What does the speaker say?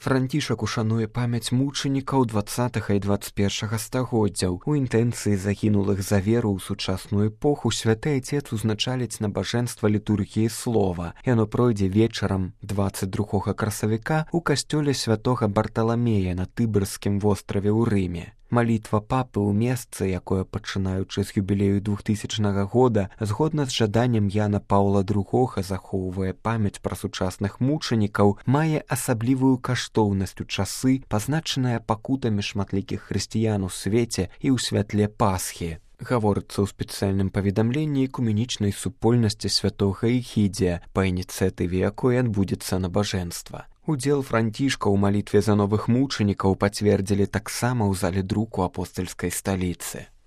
Францішак ушануе памяць мучанікаў 20 і 21 стагоддзяў. У інтэнцыі загінулых за веру ў сучасную эпоху святы айцец узначаліць набажэнства літургіі слова. Яно пройдзе вечарам 22 красавіка ў касцёле святога Барталамея на Тыберскім востраве ў Рыме. Малітва папы ў месцы, якое, пачынаючы з юбілею 2000 года, згодна з жаданнем Яна Паўла II захоўвае памяць пра сучасных мучанікаў, мае асаблівую каштоўнасць у часы, пазначаныя пакутамі шматлікіх хрысціян у свеце і ў святле Пасхі. Гаворыцца ў спецыяльным паведамленні экуменічнай супольнасці святога Эгідзія, па ініцыятыве якой адбудзецца набажэнства. Удзел Францішка ў малітве за новых мучанікаў пацвердзілі таксама ў зале друку апостальскай сталіцы.